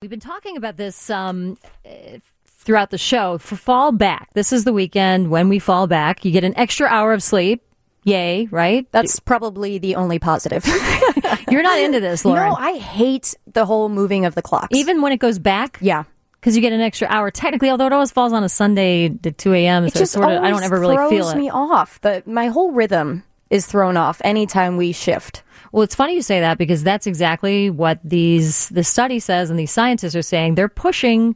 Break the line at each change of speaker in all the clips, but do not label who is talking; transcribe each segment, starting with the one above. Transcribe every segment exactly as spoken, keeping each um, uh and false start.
We've been talking about this um, throughout the show. For fall back, this is the weekend when we fall back. You get an extra hour of sleep. Yay, right?
That's probably the only positive.
You're not into this, Lauren.
No, I hate the whole moving of the clocks.
Even when it goes back?
Yeah.
Because you get an extra hour, technically, although it always falls on a Sunday at two a.m.,
It
so
just
sort of, I don't ever really feel
throws
it.
me off. The, my whole rhythm is thrown off anytime we shift.
Well, it's funny you say that because that's exactly what these the study says, and these scientists are saying. They're pushing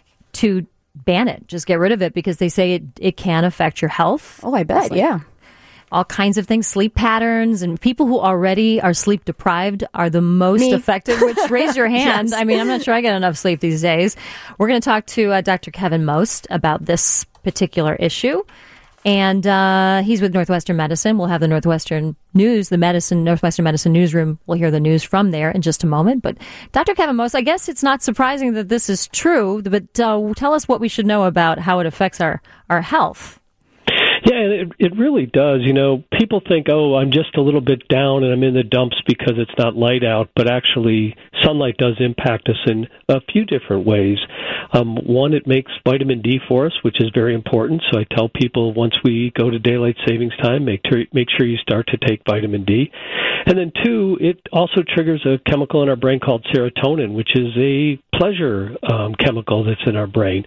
to ban it, just get rid of it, because they say it, it can affect your health.
Oh, I bet,
like
yeah.
All kinds of things, sleep patterns, and people who already are sleep deprived are the most
Me.
affected, which raise your hand.
Yes.
I mean, I'm not sure I get enough sleep these days. We're going to talk to uh, Doctor Kevin Most about this particular issue. And uh, he's with Northwestern Medicine. We'll have the Northwestern News, the medicine, Northwestern Medicine newsroom. We'll hear the news from there in just a moment. But Doctor Kevin Most, I guess it's not surprising that this is true, but uh, tell us what we should know about how it affects our, our health.
Yeah, it, it really does. You know, people think, oh, I'm just a little bit down and I'm in the dumps because it's not light out, but actually sunlight does impact us in a few different ways. Um, one, it makes vitamin D for us, which is very important. So I tell people once we go to daylight savings time, make, ter- make sure you start to take vitamin D. And then two, it also triggers a chemical in our brain called serotonin, which is a pleasure um, chemical that's in our brain.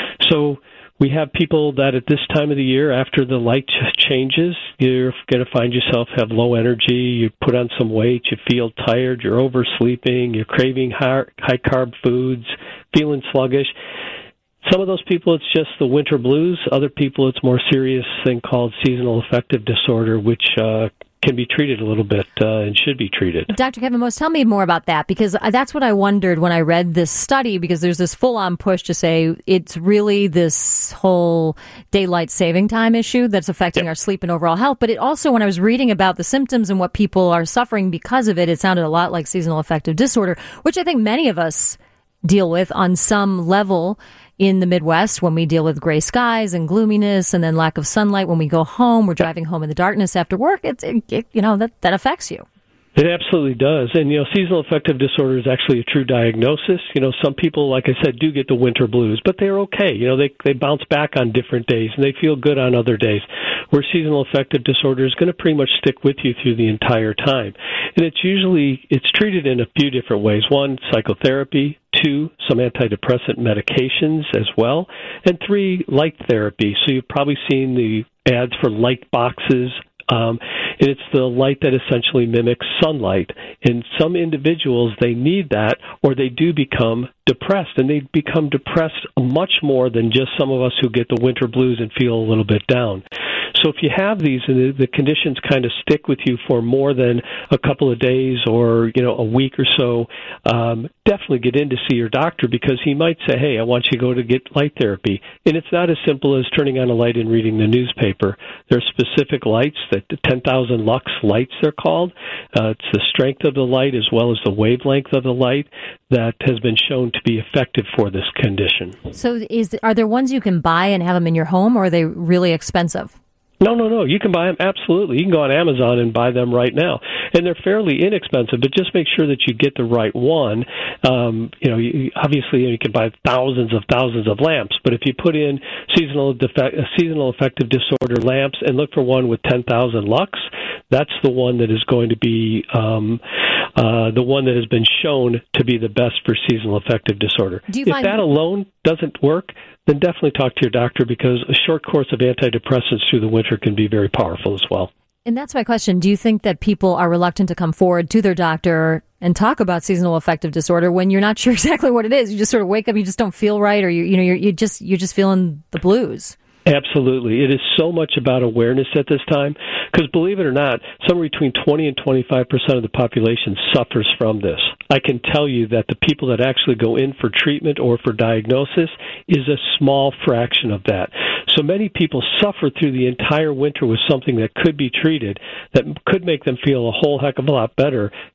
So we have people that at this time of the year, after the light ch- changes, you're going to find yourself have low energy, you put on some weight, you feel tired, you're oversleeping, you're craving high, high-carb foods, feeling sluggish. Some of those people, it's just the winter blues. Other people, it's a more serious thing called seasonal affective disorder, which uh, can be treated a little bit uh, and should be treated.
Doctor Kevin Most, tell me more about that, because that's what I wondered when I read this study, because there's this full-on push to say it's really this whole daylight saving time issue that's affecting
Yep.
our sleep and overall health. But it also, when I was reading about the symptoms and what people are suffering because of it, it sounded a lot like seasonal affective disorder, which I think many of us deal with on some level in the Midwest when we deal with gray skies and gloominess and then lack of sunlight when we go home. We're driving home in the darkness after work. It's, it, it, you know, that, that affects you.
It absolutely does. And, you know, seasonal affective disorder is actually a true diagnosis. You know, some people, like I said, do get the winter blues, but they're okay. You know, they they bounce back on different days, and they feel good on other days, where seasonal affective disorder is going to pretty much stick with you through the entire time. And it's usually, it's treated in a few different ways. One, psychotherapy. Two, some antidepressant medications as well. And three, light therapy. So you've probably seen the ads for light boxes. Um, and it's the light that essentially mimics sunlight. In some individuals, they need that, or they do become depressed, and they become depressed much more than just some of us who get the winter blues and feel a little bit down. So if you have these and the, the conditions kind of stick with you for more than a couple of days or, you know, a week or so, um, definitely get in to see your doctor, because he might say, hey, I want you to go to get light therapy. And it's not as simple as turning on a light and reading the newspaper. There are specific lights, that the ten thousand lux lights they're called. Uh, it's the strength of the light as well as the wavelength of the light that has been shown to be effective for this condition.
So is are there ones you can buy and have them in your home, or are they really expensive?
No, no, no. You can buy them, absolutely. You can go on Amazon and buy them right now. And they're fairly inexpensive, but just make sure that you get the right one. Um, you know, you, obviously you can buy thousands of thousands of lamps, but if you put in seasonal defect, seasonal affective disorder lamps and look for one with ten thousand lux, that's the one that is going to be um, uh, the one that has been shown to be the best for seasonal affective disorder.
Do you
if
find
that alone doesn't work, then definitely talk to your doctor, because a short course of antidepressants through the winter can be very powerful as well.
And that's my question. Do you think that people are reluctant to come forward to their doctor and talk about seasonal affective disorder when you're not sure exactly what it is? You just sort of wake up, you just don't feel right, or you you know you're you just you're just feeling the blues.
Absolutely. It is so much about awareness at this time, because believe it or not, somewhere between twenty and twenty-five percent of the population suffers from this. I can tell you that the people that actually go in for treatment or for diagnosis is a small fraction of that. So many people suffer through the entire winter with something that could be treated, that could make them feel a whole heck of a lot better,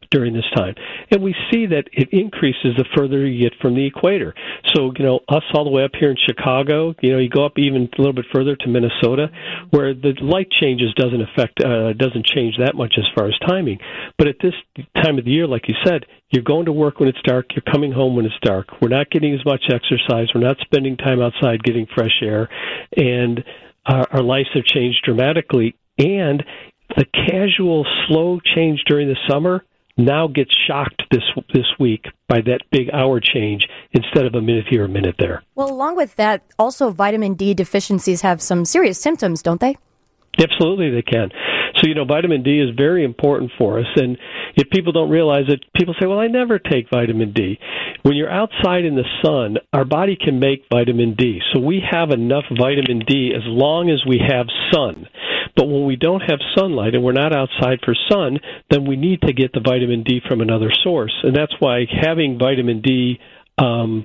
during this time. And we see that it increases the further you get from the equator. So, you know, us all the way up here in Chicago, you know, you go up even a little bit further to Minnesota, where the light changes doesn't affect, uh, doesn't change that much as far as timing. But at this time of the year, like you said, you're going to work when it's dark, you're coming home when it's dark. We're not getting as much exercise, we're not spending time outside getting fresh air, and our, our lives have changed dramatically. And the casual, slow change during the summer now gets shocked this this week by that big hour change instead of a minute here, a minute there.
Well, along with that, also vitamin D deficiencies have some serious symptoms, don't they?
Absolutely, they can. So, you know, vitamin D is very important for us. And if people don't realize it, people say, well, I never take vitamin D. When you're outside in the sun, our body can make vitamin D. So we have enough vitamin D as long as we have sun. But when we don't have sunlight and we're not outside for sun, then we need to get the vitamin D from another source. And that's why having vitamin D um,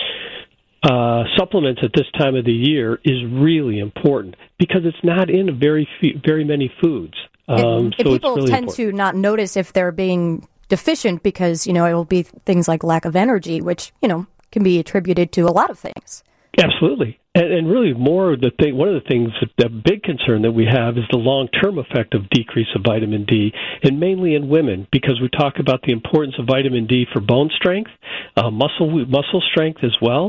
uh, supplements at this time of the year is really important because it's not in very few, very many foods. Um,
and,
so
and people
it's really
tend
important.
to not notice if they're being deficient because, you know, it will be things like lack of energy, which, you know, can be attributed to a lot of things.
Absolutely. And, and really more the thing, one of the things, that the big concern that we have is the long-term effect of decrease of vitamin D, and mainly in women, because we talk about the importance of vitamin D for bone strength, uh, muscle muscle strength as well,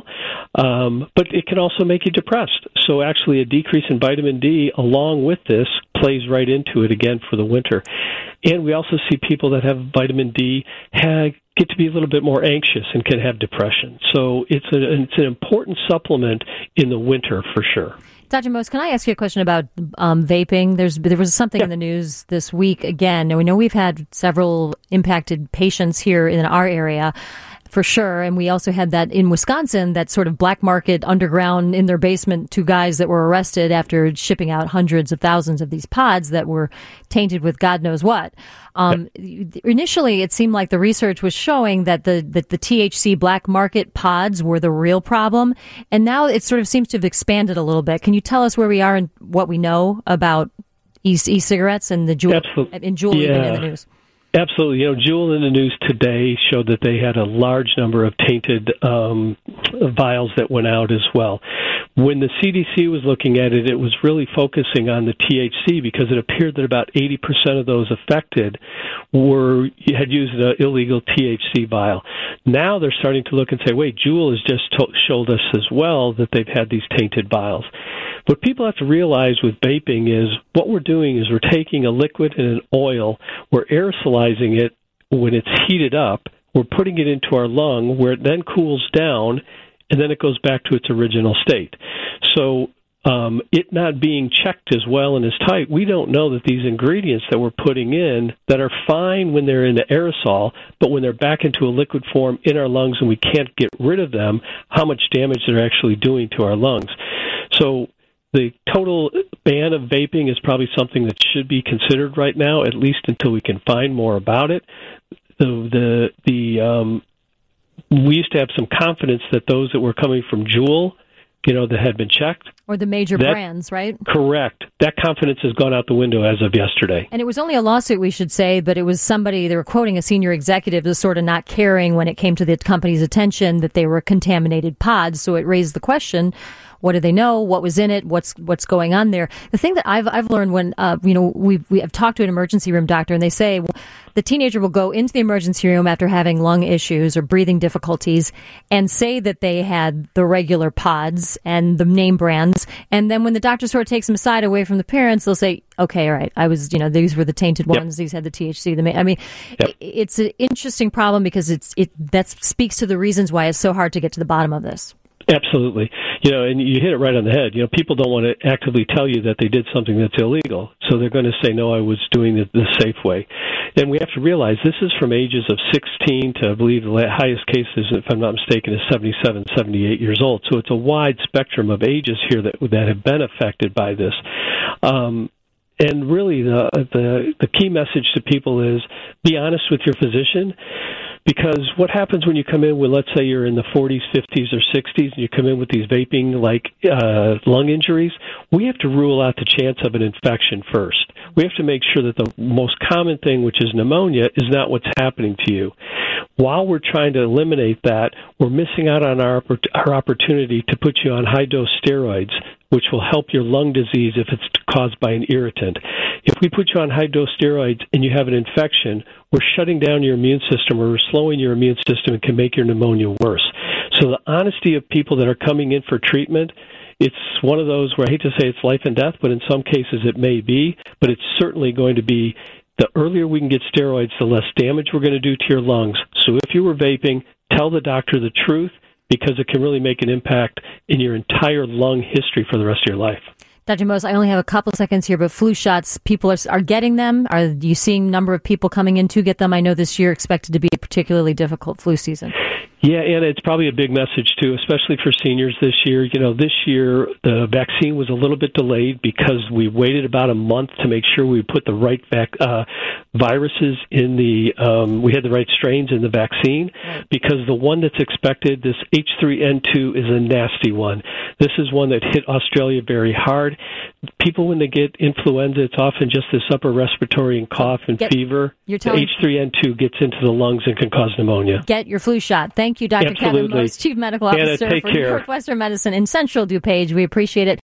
um, but it can also make you depressed. So actually a decrease in vitamin D along with this plays right into it again for the winter. And we also see people that have vitamin D have, get to be a little bit more anxious and can have depression. So it's, a, it's an important supplement in the winter for sure.
Doctor Most, can I ask you a question about um, vaping? There's There was something yeah. in the news this week again, and we know we've had several impacted patients here in our area. For sure. And we also had that in Wisconsin, that sort of black market underground in their basement, two guys that were arrested after shipping out hundreds of thousands of these pods that were tainted with God knows what. Um, yep. Initially, it seemed like the research was showing that the, that the T H C black market pods were the real problem. And now it sort of seems to have expanded a little bit. Can you tell us where we are and what we know about e- e-cigarettes and the Juul, and Juul
yeah.
even in the news?
Absolutely. You know, Juul in the news today showed that they had a large number of tainted um, vials that went out as well. When the C D C was looking at it, it was really focusing on the T H C because it appeared that about eighty percent of those affected were had used an illegal T H C vial. Now they're starting to look and say, wait, Juul has just to- showed us as well that they've had these tainted vials. What people have to realize with vaping is what we're doing is we're taking a liquid and an oil, we're aerosolizing it when it's heated up, we're putting it into our lung where it then cools down, and then it goes back to its original state. So um, it not being checked as well and as tight, we don't know that these ingredients that we're putting in that are fine when they're in the aerosol, but when they're back into a liquid form in our lungs and we can't get rid of them, how much damage they're actually doing to our lungs. So the total ban of vaping is probably something that should be considered right now, at least until we can find more about it. The the, the um, we used to have some confidence that those that were coming from Juul, you know, that had been checked.
Or the major
that,
brands, right?
Correct. That confidence has gone out the window as of yesterday.
And it was only a lawsuit, we should say, but it was somebody, they were quoting a senior executive as sort of not caring when it came to the company's attention that they were contaminated pods. So it raised the question, what do they know? What was in it? What's what's going on there? The thing that I've I've learned when uh, you know we we have talked to an emergency room doctor, and they say well, the teenager will go into the emergency room after having lung issues or breathing difficulties, and say that they had the regular pods and the name brands, and then when the doctor sort of takes them aside away from the parents, they'll say, okay, all right, I was you know these were the tainted ones, yep. These had the T H C. The ma-. I mean, yep. It's an interesting problem because it's it that speaks to the reasons why it's so hard to get to the bottom of this.
Absolutely. You know, and you hit it right on the head. You know, people don't want to actively tell you that they did something that's illegal. So they're going to say, no, I was doing it the safe way. And we have to realize this is from ages of sixteen to, I believe, the highest cases, if I'm not mistaken, is seventy-seven, seventy-eight years old. So it's a wide spectrum of ages here that that have been affected by this. Um, and really, the, the the key message to people is be honest with your physician. Because what happens when you come in with, let's say you're in the forties, fifties, or sixties, and you come in with these vaping-like uh, lung injuries, we have to rule out the chance of an infection first. We have to make sure that the most common thing, which is pneumonia, is not what's happening to you. While we're trying to eliminate that, we're missing out on our, our opportunity to put you on high-dose steroids, which will help your lung disease if it's caused by an irritant. If we put you on high-dose steroids and you have an infection, we're shutting down your immune system or we're slowing your immune system and can make your pneumonia worse. So the honesty of people that are coming in for treatment, it's one of those where I hate to say it's life and death, but in some cases it may be, but it's certainly going to be the earlier we can get steroids, the less damage we're going to do to your lungs. So if you were vaping, tell the doctor the truth, because it can really make an impact in your entire lung history for the rest of your life.
Doctor Mose, I only have a couple seconds here, but flu shots, people are, are getting them. Are you seeing a number of people coming in to get them? I know this year expected to be a particularly difficult flu season.
Yeah, and it's probably a big message, too, especially for seniors this year. You know, this year the vaccine was a little bit delayed because we waited about a month to make sure we put the right vac- uh, viruses in the, um, we had the right strains in the vaccine, right. Because the one that's expected, this H three N two, is a nasty one. This is one that hit Australia very hard. People, when they get influenza, it's often just this upper respiratory and cough and
get,
fever.
You're telling-
the H three N two gets into the lungs and can cause pneumonia.
Get your flu shot. Thank you, Doctor
Absolutely.
Kevin Mose, Chief Medical Officer
Anna,
for
care.
Northwestern Medicine in Central DuPage. We appreciate it.